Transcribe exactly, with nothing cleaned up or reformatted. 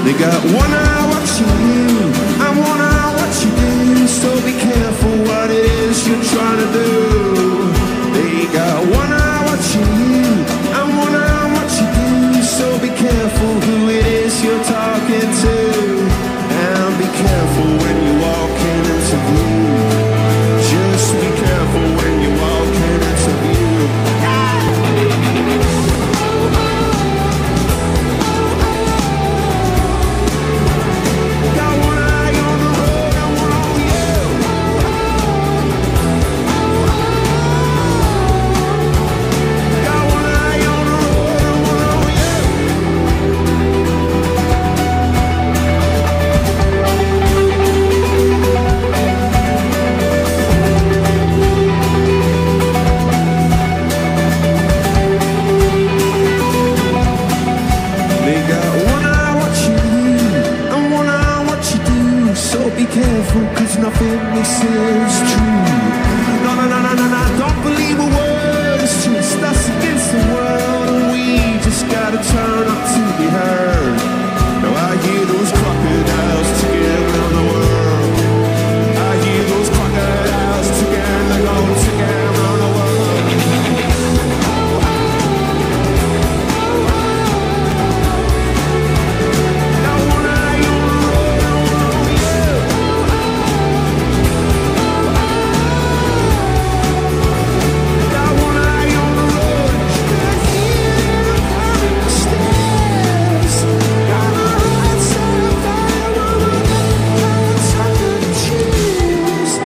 They got one eye watching you and one eye what you do, so be careful what it is you're trying to do. They got one eye watching you and one eye what you do, so be careful who it is you're talking to, and be careful when you walk in into view. Just be careful when you walk in into view. Be careful, cause nothing makes sense